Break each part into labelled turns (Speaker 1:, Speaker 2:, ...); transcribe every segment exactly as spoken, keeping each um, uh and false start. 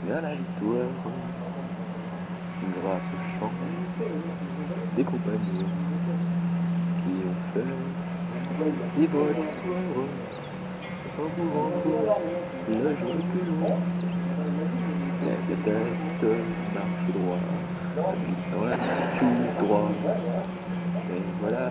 Speaker 1: à la victoire, grâce au chant des compagnons qui ont fait des vols d'histoire, en courant pour le jour le plus long. Les têtes marchent droit, dans la tout droit, et voilà.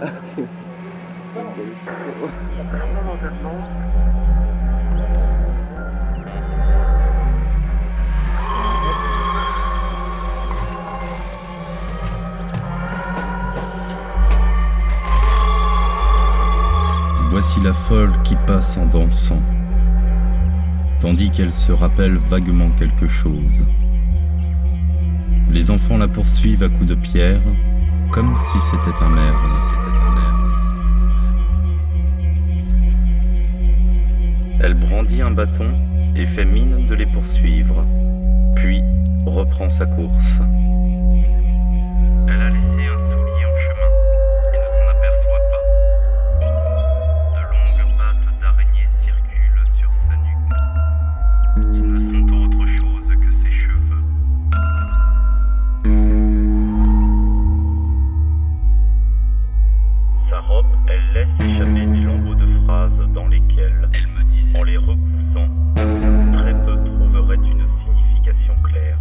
Speaker 2: Voici la folle qui passe en dansant, tandis qu'elle se rappelle vaguement quelque chose. Les enfants la poursuivent à coups de pierre, comme si c'était un maire. Elle brandit un bâton et fait mine de les poursuivre, puis reprend sa course. Elle a laissé un soulier en chemin et ne s'en aperçoit pas. De longues pattes d'araignée circulent sur sa nuque, qui ne sont autre chose que ses cheveux. Sa robe, elle laisse échapper des lambeaux de phrases dans lesquelles, elle me disait, en les recousant, très peu trouveraient une signification claire.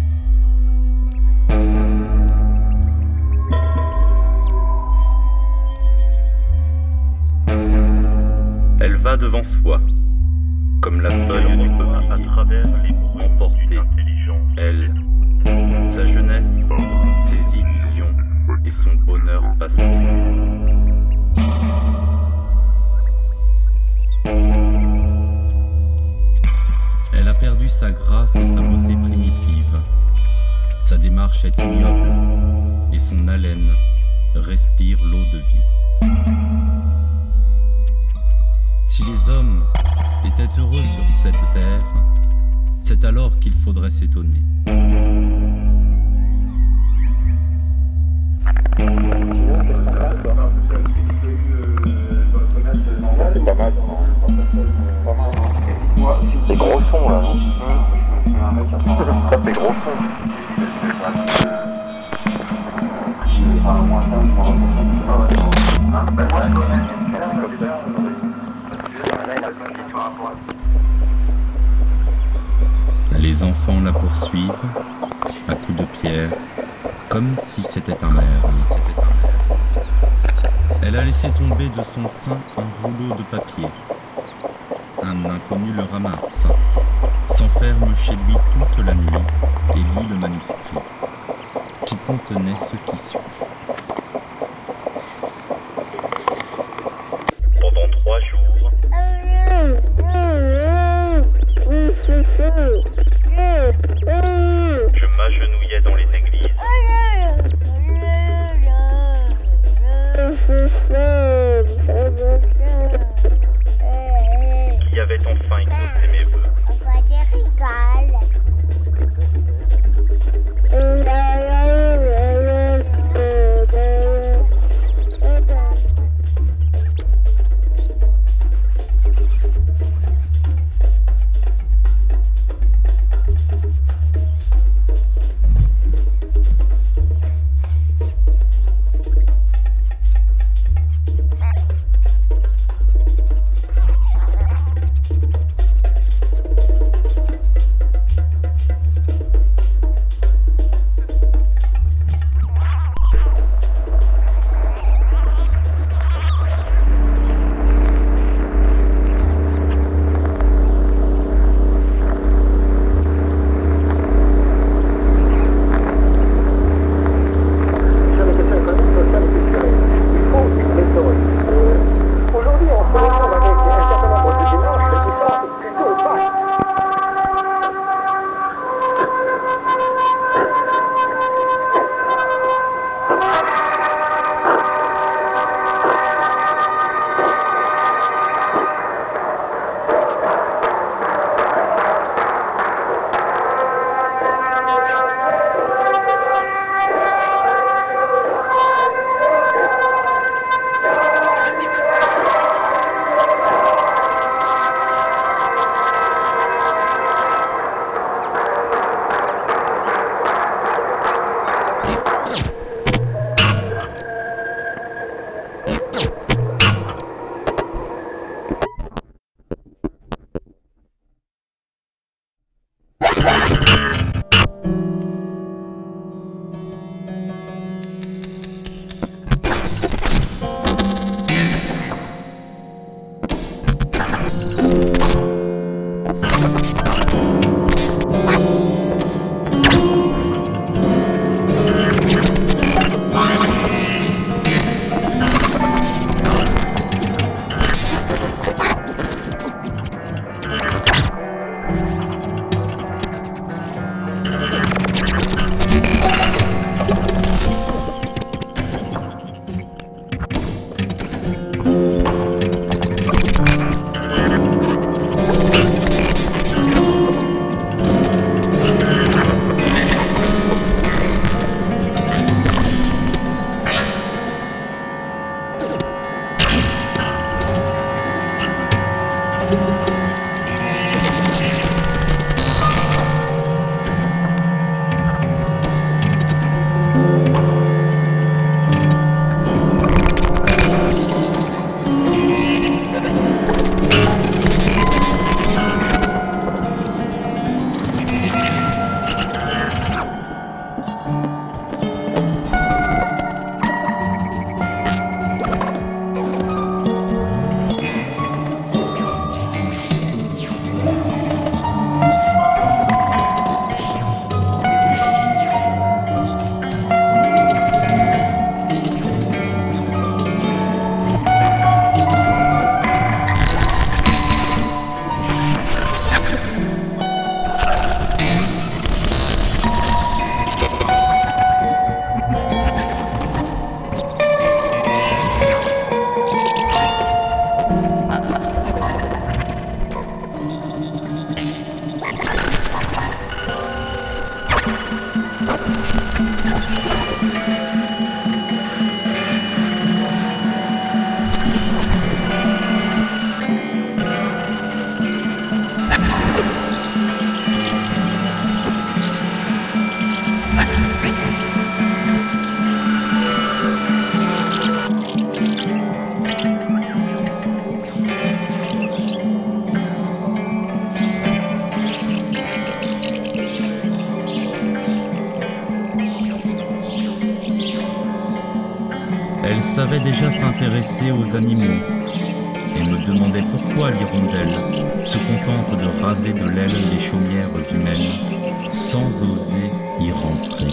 Speaker 2: Elle va devant soi, comme la feuille du peuple à travers les bruits emportée, elle, sa jeunesse, ses illusions et son bonheur passé. Elle a perdu sa grâce et sa beauté primitive. Sa démarche est ignoble et son haleine respire l'eau de vie. Si les hommes étaient heureux sur cette terre, c'est alors qu'il faudrait s'étonner.
Speaker 1: C'est pas mal. C'est gros son là, non? Ça fait gros son.
Speaker 2: Les enfants la poursuivent à coups de pierre, comme si c'était un maire. Elle a laissé tomber de son sein un rouleau de papier. Un inconnu le ramasse, s'enferme chez lui toute la nuit et lit le manuscrit, qui contenait ce qui suit. Pendant trois jours, je m'agenouillais dans les églises. Qui avait enfin exaucé mes vœux. Elle savait déjà s'intéresser aux animaux et me demandait pourquoi l'hirondelle se contente de raser de l'aile les chaumières humaines sans oser y rentrer.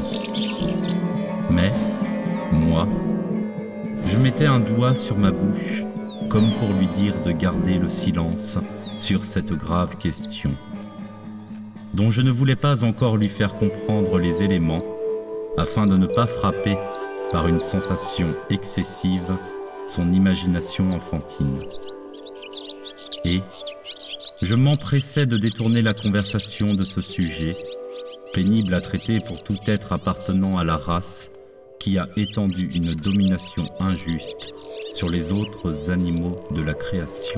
Speaker 2: Mais, moi, je mettais un doigt sur ma bouche comme pour lui dire de garder le silence sur cette grave question, dont je ne voulais pas encore lui faire comprendre les éléments afin de ne pas frapper par une sensation excessive son imagination enfantine. Et je m'empressais de détourner la conversation de ce sujet, pénible à traiter pour tout être appartenant à la race qui a étendu une domination injuste sur les autres animaux de la création.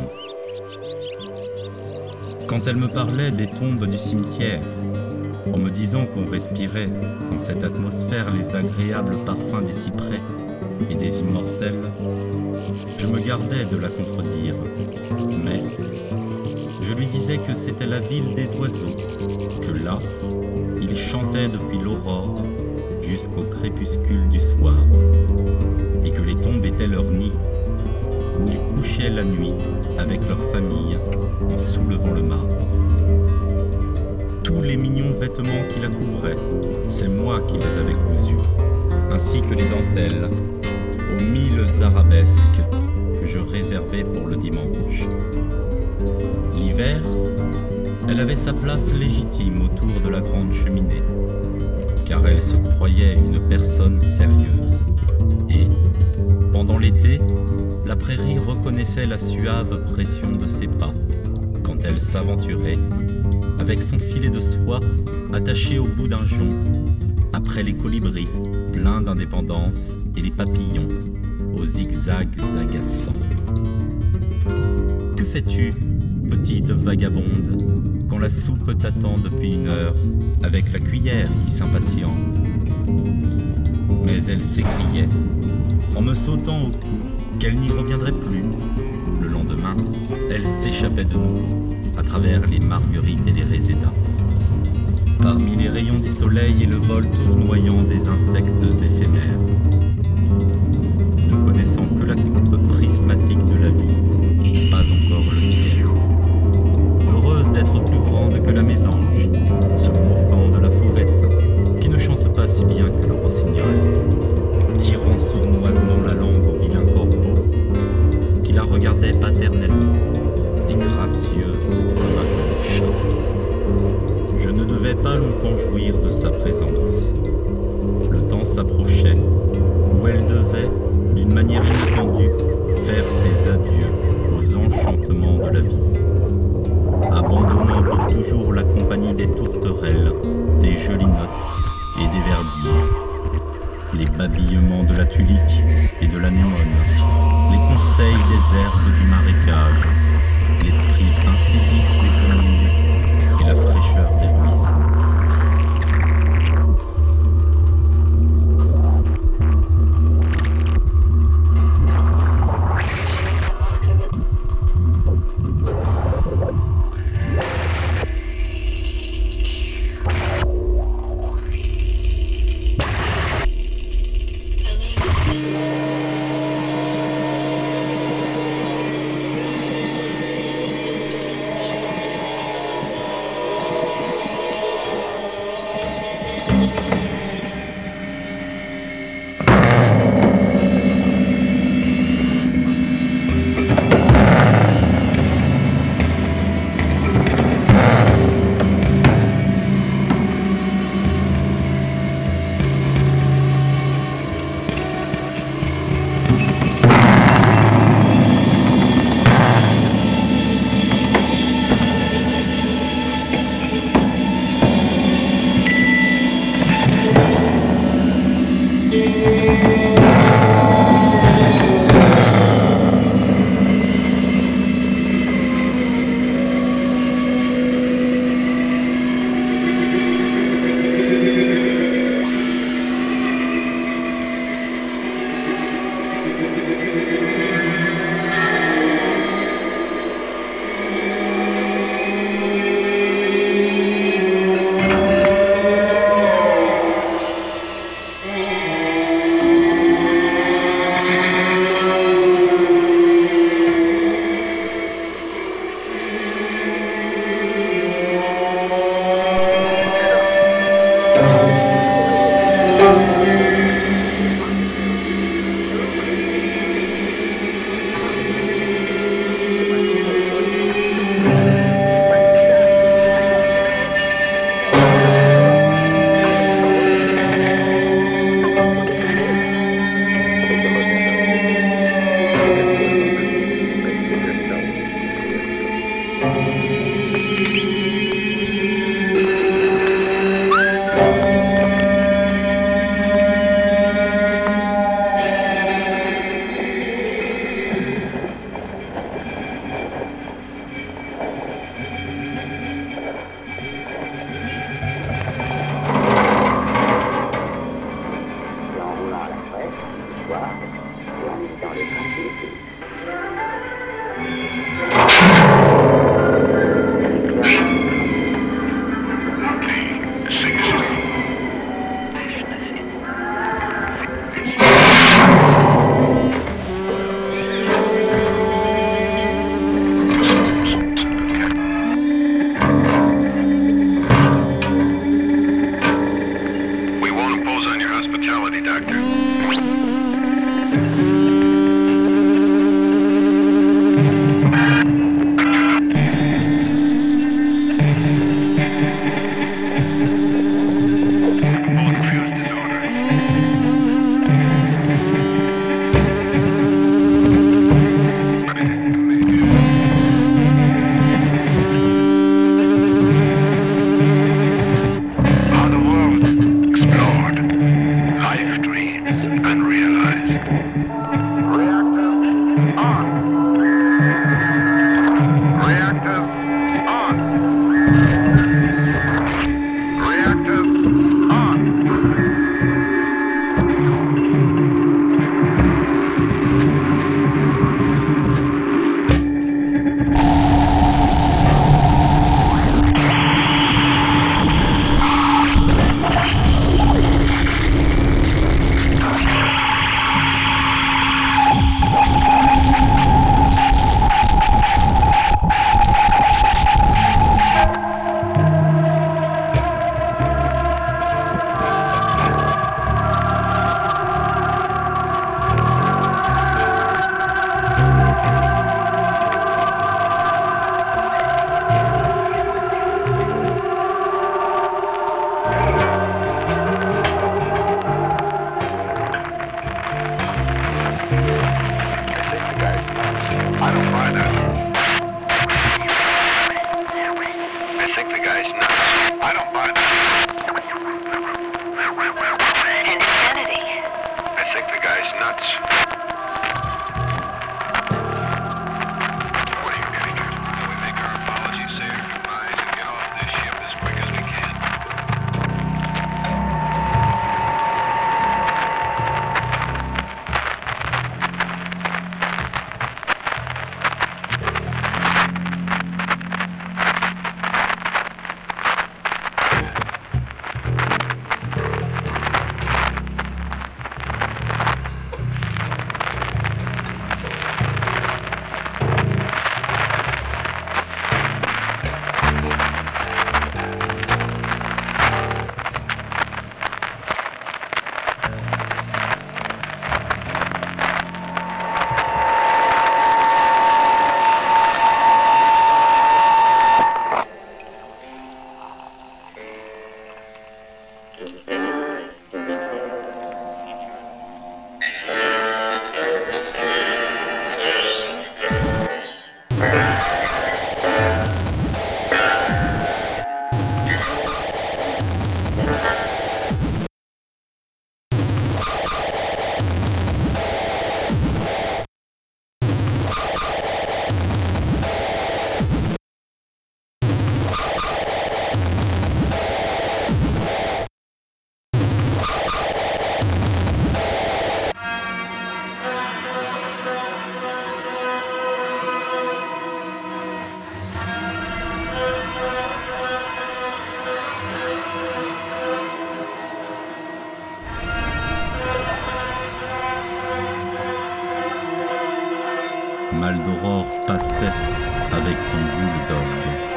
Speaker 2: Quand elle me parlait des tombes du cimetière, en me disant qu'on respirait dans cette atmosphère les agréables parfums des cyprès et des immortels, je me gardais de la contredire, mais je lui disais que c'était la ville des oiseaux, que là, ils chantaient depuis l'aurore jusqu'au crépuscule du soir, et que les tombes étaient leur nid, où ils couchaient la nuit avec leur famille en soulevant le marbre. Tous les mignons vêtements qui la couvraient, c'est moi qui les avais cousus, ainsi que les dentelles, aux mille arabesques que je réservais pour le dimanche. L'hiver, elle avait sa place légitime autour de la grande cheminée, car elle se croyait une personne sérieuse. Et, pendant l'été, la prairie reconnaissait la suave pression de ses pas, quand elle s'aventurait avec son filet de soie attaché au bout d'un jonc, après les colibris pleins d'indépendance et les papillons aux zigzags agaçants. Que fais-tu, petite vagabonde, quand la soupe t'attend depuis une heure avec la cuillère qui s'impatiente? Mais elle s'écriait, en me sautant au cou, qu'elle n'y reviendrait plus. Le lendemain, elle s'échappait de nouveau à travers les marguerites et les résédas, parmi les rayons du soleil et le vol tournoyant des insectes éphémères, ne connaissant que la coupe prismatique de la vie, pas encore le fiel. Heureuse d'être plus grande que la mésange, ce bourgan de la fauvette, qui ne chante pas si bien que le rossignol, tirant sournoisement la langue au vilain corbeau, qui la regardait paternellement et gracieuse comme un jeune chat. Je ne devais pas longtemps jouir de sa présence. Le temps s'approchait où elle devait, d'une manière inattendue, faire ses adieux aux enchantements de la vie, abandonnant pour toujours la compagnie des tourterelles, des gelinottes et des verdilles, les babillements de la tulipe et de l'anémone, les conseils des herbes du marécage, l'esprit incisif des grenouilles et la fraîcheur des ruisseaux. Maldoror passait avec son bulldog.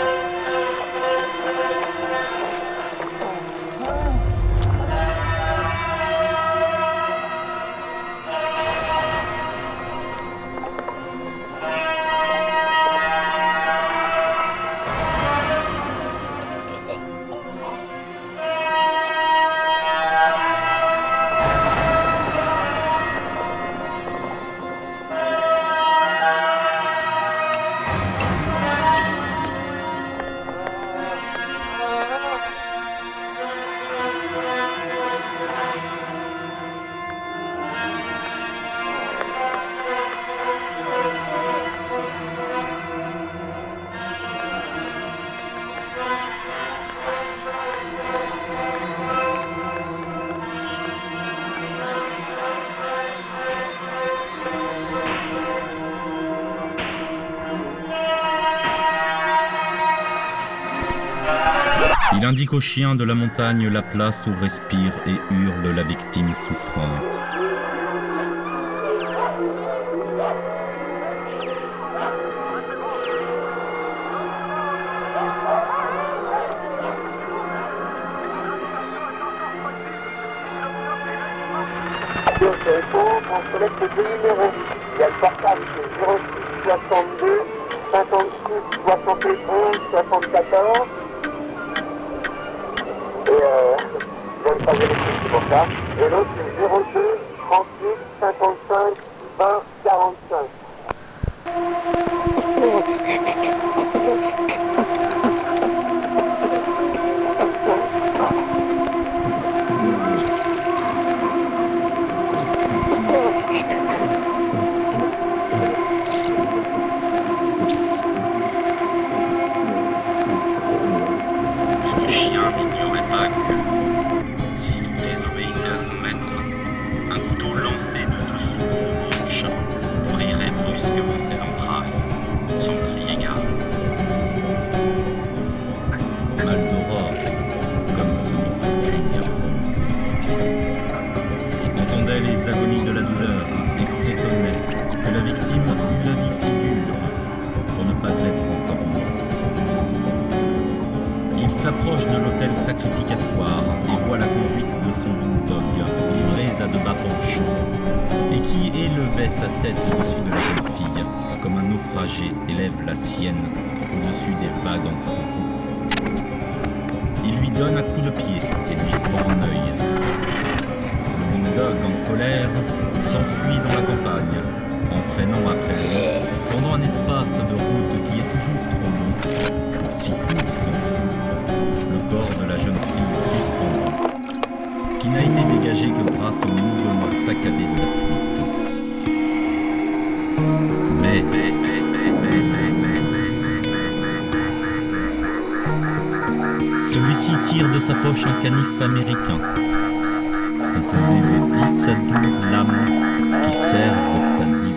Speaker 2: Il indique aux chiens de la montagne la place où respire et hurle la victime souffrante.
Speaker 3: On collecte deux numéros. Il y a le portable zéro six soixante-deux cinquante-six soixante et onze soixante-quatorze. Et euh, je vais pas vérifier, c'est pour ça. Et l'autre c'est zéro deux trente-huit cinquante-cinq vingt quarante-cinq.
Speaker 2: S'approche de l'autel sacrificatoire et voit la conduite de son bulldog, livré à de bas penchants, et qui élevait sa tête au-dessus de la jeune fille, comme un naufragé élève la sienne au-dessus des vagues en courroux. Il lui donne un coup de pied et lui fend un œil. Le bulldog, en colère, s'enfuit dans la campagne, entraînant après lui, pendant un espace de route qui est toujours trop long, si court qu'il fut, le corps de la jeune fille suspendue, qui n'a été dégagé que grâce au mouvement saccadé de la fuite. Mais, mais, mais, mais, mais, mais, mais, mais, celui-ci tire de sa poche un canif américain, composé de dix à douze lames qui servent à